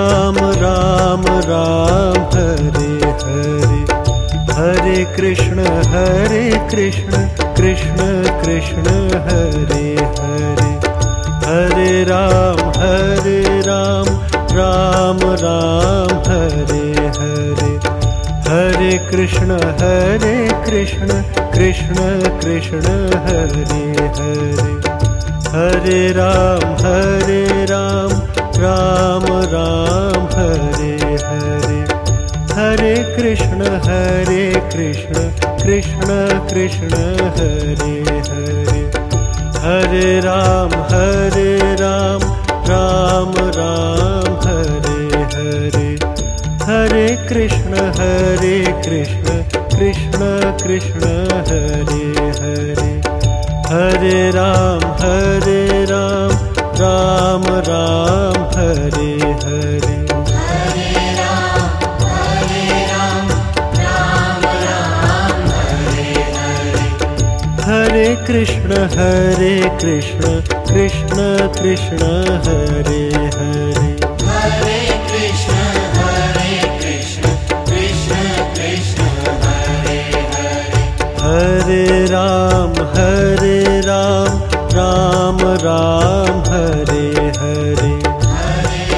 Ram Ram Ram Hare Hare, Hare Krishna Krishna Krishna Hare Hare, Hare Ram Ram Ram Hare Hare, Hare Krishna Krishna Krishna Hare Hare, Hare Ram Ram Ram Hare Hare, Hare Krishna Krishna Krishna Hare Hare, Hare Ram Ram Ram Hare Hare, Hare Krishna Krishna Krishna Hare Hare, Hare Ram Ram Ram Hare Hare, Hare Ram Ram Ram Hare Hare, Hare Krishna Krishna Krishna Hare Hare, Hare Krishna Krishna Krishna Hare Hare, Hare Ram Ram Ram Hare Hare, Hare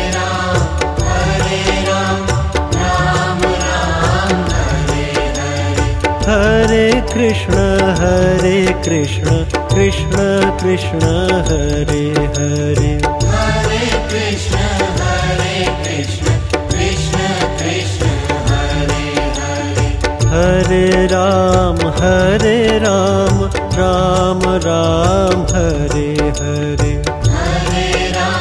Ram Ram Ram Hare Hare, Hare Krishna Krishna Krishna Hare Hare, Hare Krishna Krishna Krishna Hare Hare, Hare Ram Ram Ram Hare Hare, Hare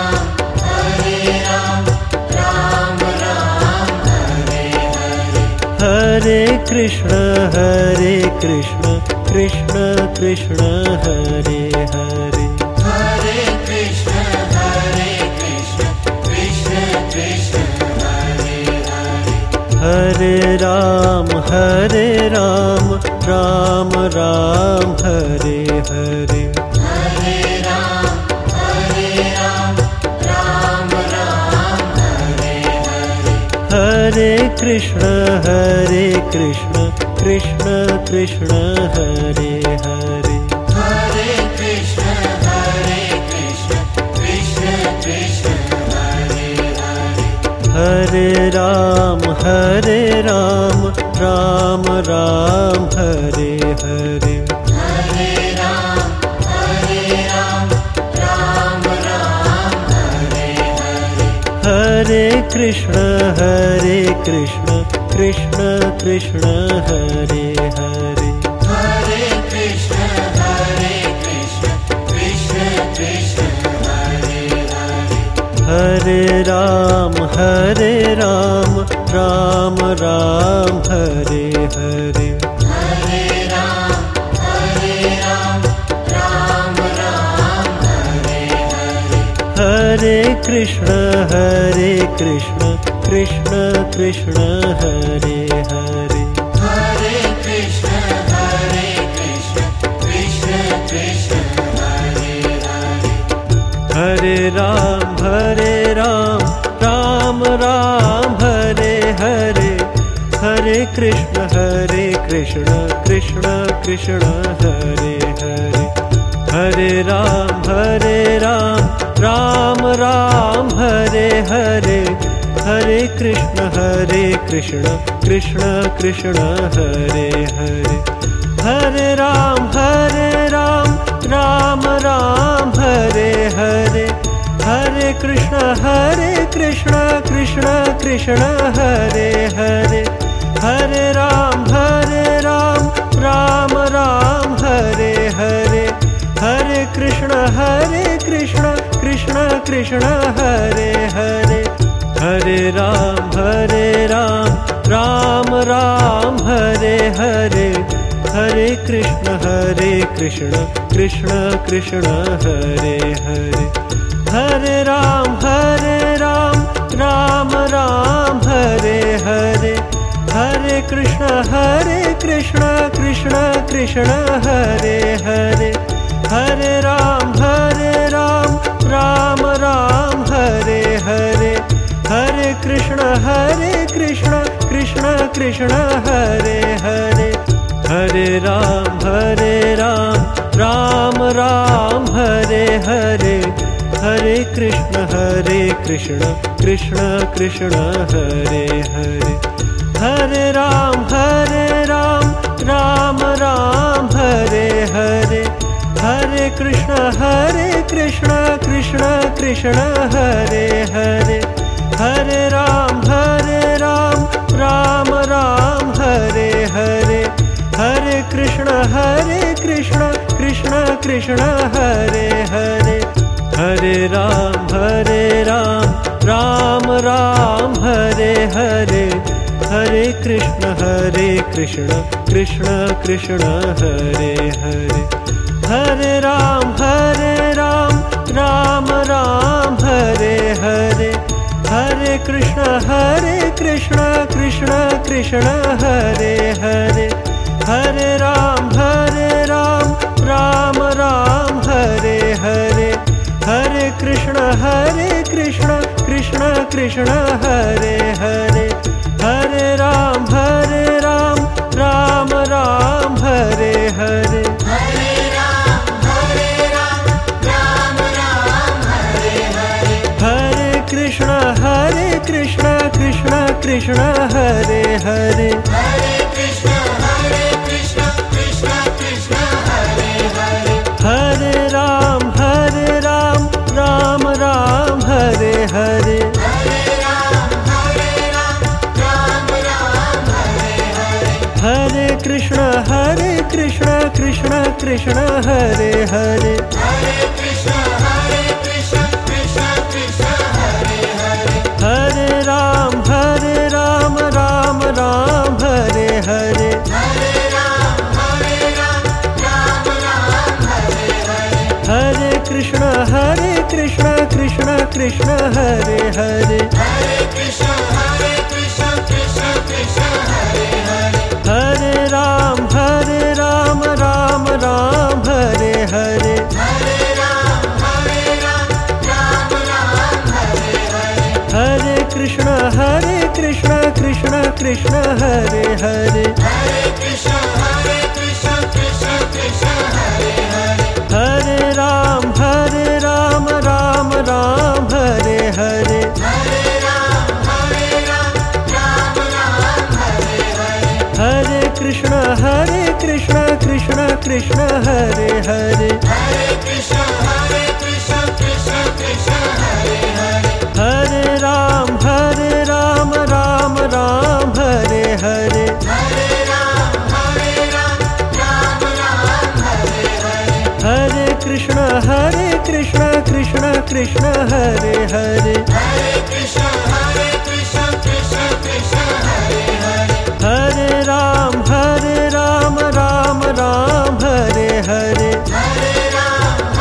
Ram Ram Ram Hare Hare, Hare Krishna Krishna Krishna Hare Hare, Hare Krishna Krishna Krishna Hare Hare, Hare Ram Ram Ram Hare Hare, Hare Ram Ram Ram Hare Hare, Hare Krishna Krishna Krishna Hare Hare, Hare Krishna Krishna Krishna Hare Hare, Hare Ram Ram Ram Hare Hare, Hare Ram Ram Ram Hare Hare, Hare Krishna Krishna Krishna Hare Hare, Hare Krishna Krishna Krishna Hare Hare, Hare Ram Ram Ram Hare Hare, Hare Ram Ram Ram Hare Hare, Hare Krishna Krishna Krishna Hare Hare, Hare Krishna Krishna Krishna Hare Hare, Hare Ram Ram Ram Hare Hare, Hare Krishna Krishna Krishna Hare Hare, Hare Ram Ram Ram Hare Hare, Hare Krishna Krishna Krishna Hare Hare, Hare Ram Ram Ram Hare Hare, Hare Krishna Krishna Krishna Hare Hare, Hare Ram Ram Ram Hare Hare, Hare Krishna Krishna Krishna Hare Hare, Hare Ram Ram Ram Hare Hare, Hare Krishna Krishna Krishna Hare Hare, Hare Ram Ram Ram Hare Hare, Hare Krishna Krishna Krishna Hare Hare, Hare Ram Ram Ram Hare Hare, Hare Krishna Krishna Krishna Hare Hare, Hare Ram Ram Ram Hare Hare, Hare Krishna Krishna Krishna Hare Hare, Hare Ram Ram Ram Hare Hare, Hare Krishna Krishna Krishna Hare Hare, Hare Ram Ram Ram Hare Hare, Hare Krishna Krishna Krishna Hare Hare, Hare Ram Ram Ram Hare Hare, Hare Krishna Krishna Krishna Hare Hare, Hare Ram Ram Ram Hare Hare, Hare Krishna Krishna Krishna Hare Hare, Hare Ram Ram Ram Hare Hare, Hare Krishna Krishna Krishna Hare Hare, Hare Ram Ram Ram Hare Hare, Hare Ram Ram Ram Hare Hare, Hare Krishna Krishna Krishna Hare Hare, Hare Krishna Krishna Krishna Hare Hare, Hare Ram Ram Ram Hare Hare, Hare Ram Ram Ram Hare Hare, Hare Krishna Krishna Krishna Hare Hare, Hare Krishna Krishna Krishna Hare Hare, Hare Ram Ram Ram Hare Hare, Hare Ram Ram Hare Hare, Hare Krishna Krishna Krishna Hare Hare, Hare Krishna Krishna Krishna Hare Hare, Hare Ram Ram Ram Hare Hare, Hare Ram Ram Hare Hare, Hare Krishna Krishna Krishna Hare Hare, Hare Krishna Krishna Krishna Hare Hare, Hare Ram Ram Ram Hare Hare, Hare Ram Ram Hare Hare, Hare Krishna Krishna Krishna Hare Hare, Hare Krishna Krishna Krishna Hare Hare, Hare Ram Ram Ram Hare Hare, Hare Ram Ram Hare Hare, Hare Krishna Krishna Krishna Hare Hare, Hare Krishna Krishna Krishna Hare Hare, Hare Ram Ram Ram Hare Hare, Hare Ram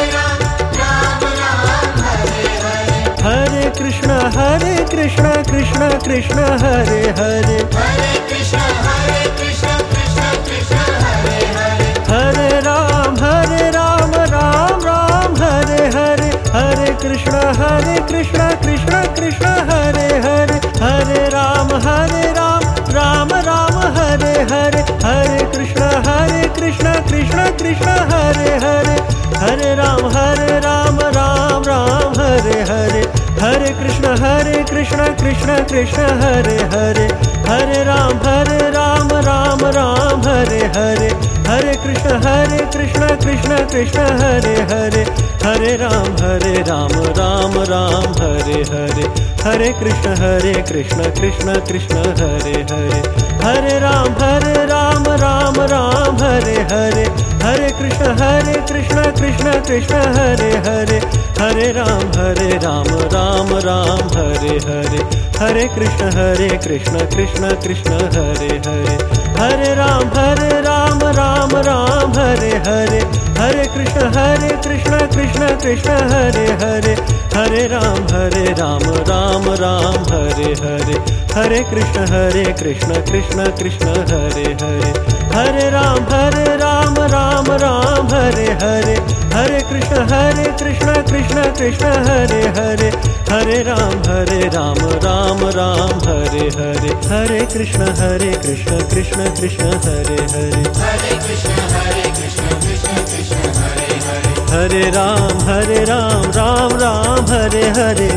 Ram Hare Hare, Hare Krishna Krishna Krishna Hare Hare, Hare Krishna Krishna Krishna Hare Hare, Hare Ram Ram Ram Hare Hare, Hare Krishna Krishna Krishna Hare Hare, Hare Ram Ram Ram Hare Hare, Hare Krishna Krishna Krishna Hare Hare, Hare Ram Ram Ram Hare Hare, Hare Krishna Krishna Krishna Hare Hare, Hare Ram Ram Ram Hare Hare, Hare Krishna Krishna Krishna Hare Hare, Hare Ram Ram Ram Hare Hare, Hare Krishna Krishna Krishna Hare Hare, Hare Ram Ram Ram Hare Hare, Hare Krishna Krishna Krishna Hare Hare, Hare Ram Ram Ram Hare Hare, Hare Krishna Krishna Krishna Hare Hare, Hare Ram Ram Ram Hare Hare, Hare Krishna Krishna Krishna Hare Hare, Hare Ram Ram Ram Hare Hare, Hare Krishna Krishna Krishna Hare Hare, Hare Ram Ram Ram Hare Hare, Hare Krishna Krishna Krishna Hare Hare, Hare Ram Ram Ram Hare Hare, Hare Krishna Krishna Krishna Hare Hare, Hare Krishna Krishna Krishna Hare Hare, Hare Ram Ram Ram Hare Hare,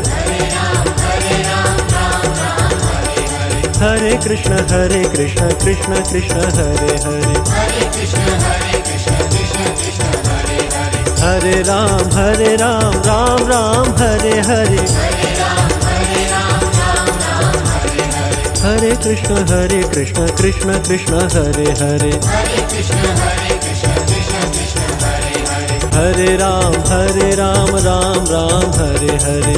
Hare Krishna Krishna Krishna Hare Hare, Hare Krishna Krishna Krishna Hare Hare, Hare Ram Ram Ram Hare Hare, Hare Krishna Krishna Krishna Hare Hare, Hare Krishna Krishna Krishna Hare Hare, Hare Ram Ram Ram Hare Hare,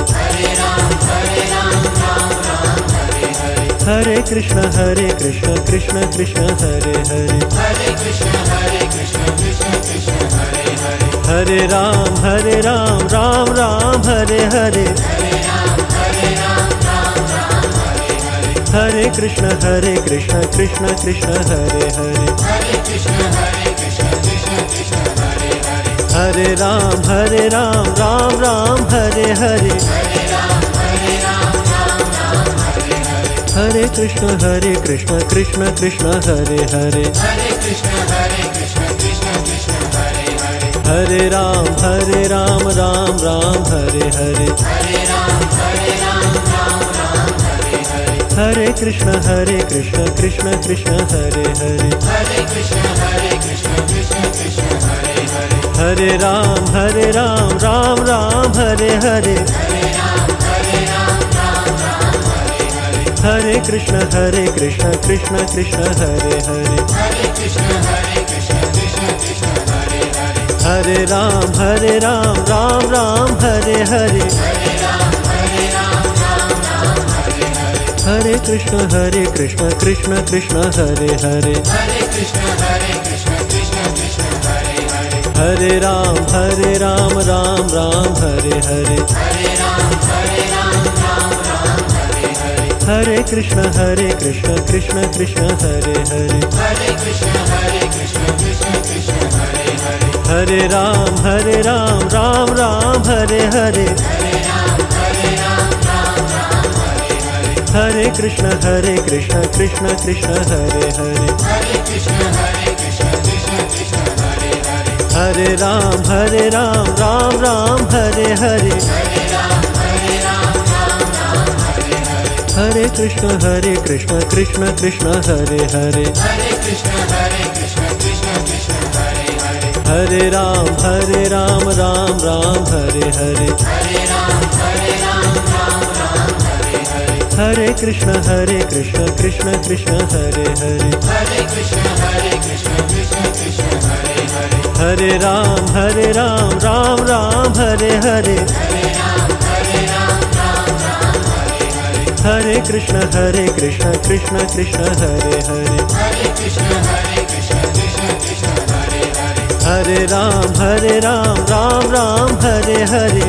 Hare Krishna Krishna Krishna Hare Hare, Hare Krishna Krishna Krishna Hare Hare, Hare Ram Ram Ram Hare Hare, Hare Krishna Krishna Krishna Hare Hare, Hare Krishna Krishna Krishna Hare Hare, Hare Ram Ram Ram Hare Hare, Hare Krishna Krishna Krishna Hare Hare, Hare Krishna Krishna Krishna Hare Hare, Hare Ram Ram Ram Hare Hare, Hare Krishna Krishna Krishna Hare Hare, Hare Krishna Krishna Krishna Hare Hare, Hare Ram Ram Ram Hare Hare, Hare Krishna Krishna Krishna Hare Hare, Hare Krishna Krishna Krishna Hare Hare, Hare Ram Ram Ram Hare Hare, Hare Krishna Krishna Krishna Hare Hare, Hare Krishna Krishna Krishna Hare Hare, Hare Ram Ram Ram Hare Hare, Hare Krishna Krishna Krishna Hare Hare, Hare Krishna Krishna Krishna Hare Hare, Hare Ram Ram Ram Hare Hare, Hare Krishna Krishna Krishna Hare Hare, Hare Krishna Krishna Krishna Hare Hare, Hare Ram Ram Ram Hare Hare, Hare Krishna Krishna Krishna Hare Hare, Hare Krishna Krishna Krishna Hare Hare, Hare Ram Ram Ram Hare Hare, Hare Krishna Krishna Krishna Hare Hare, Hare Krishna Krishna Krishna Hare Hare, Hare Ram Ram Ram Hare Hare, Hare Krishna Krishna Krishna Hare Hare, Hare Krishna Krishna Krishna Hare Hare, Hare Ram Ram Ram Hare Hare,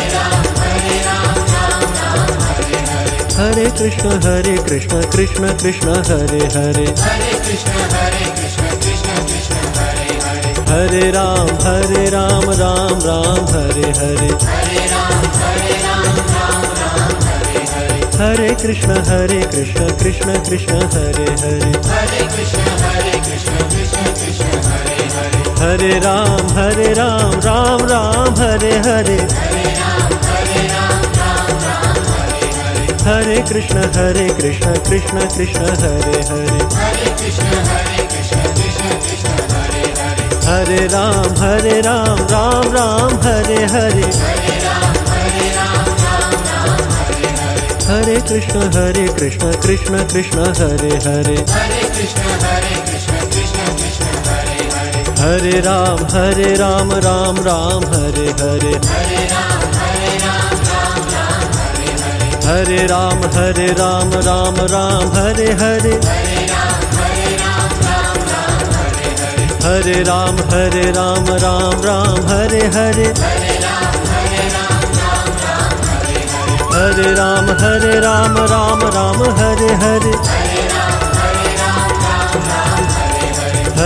Hare Krishna Krishna Krishna Hare Hare, Hare Krishna Krishna Krishna Hare Hare, Hare Ram Ram Ram Hare Hare, Hare Krishna Krishna Krishna Hare Hare, Hare Krishna Krishna Krishna Hare Hare, Hare Ram Ram Ram Hare Hare, Hare Krishna Krishna Krishna Hare Hare, Hare Krishna Krishna Krishna Hare Hare, Hare Ram Ram Ram Hare Hare, Hare Krishna Krishna Krishna Hare Hare, Hare Krishna Krishna Krishna Hare Hare, Hare Ram Ram Ram Hare Hare, Hare Ram Ram Ram Hare Hare, Hare Ram Ram Ram Hare Hare, Hare Ram Ram Ram Hare Hare,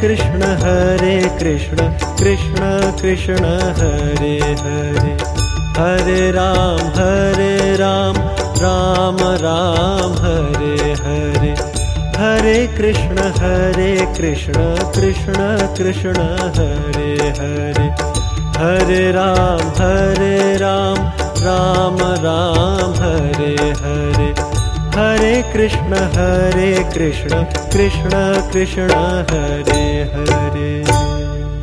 Krishna Krishna Krishna Hare Hare, Hare Ram Ram Ram Hare Hare, Hare Krishna Krishna Krishna Hare Hare, Hare Ram Ram Ram Hare Hare, Hare Krishna Krishna Krishna Krishna Hare Hare.